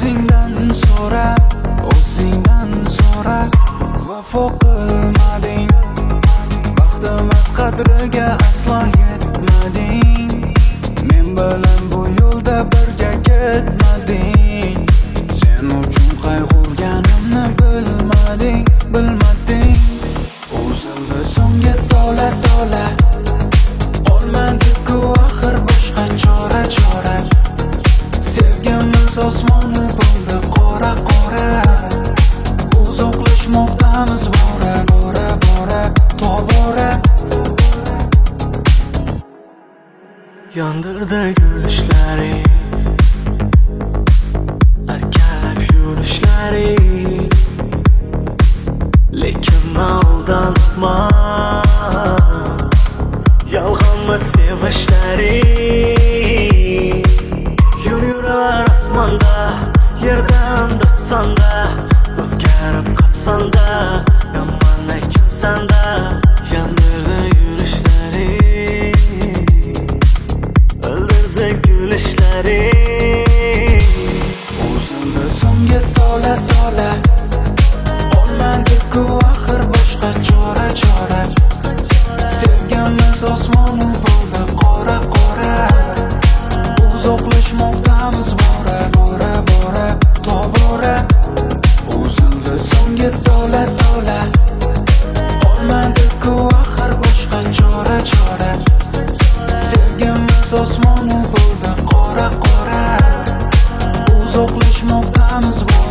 o'zingdan so'ra, o'zingdan so'ra. Vafo qilmading, baxtimiz qadriga aslo yetmading. Men bilan bu yo'lda birga ketmading. Sen uchun qayg'urganimni bilmading, bilmading. Uzildi so'nggi tola tola, qolmadi-ku axir boshqa chora chora. Sevgimiz osmoni bo'ldi qora qora. Uzoqlashmoqdamiz bora bora bora, tobora. Yondirdi gulishlaring, arkalab yurishlaring. Lekin aldanma, yolg'onmi sevishlaring. Yo'l yurar osmonda, yerdan dostonda, o'zgarib qopsanda, yomon ekansan-da. Yondirdi yurishlaring, o'ldirdi gulishlaring. Uzildi so'nggi tola tola, qolmadi-ku axir boshqa chora chora. Sevgimiz osmoni bo'ldi qora qora. Uzoqlashmoqdamiz bora bora bora, tobora. Uzildi so'nggi tola tola, qolmadi-ku axir boshqa chora chora. Sevgimiz osmoni bo'ldi qora qora. Uzoqlashmoqdamiz bora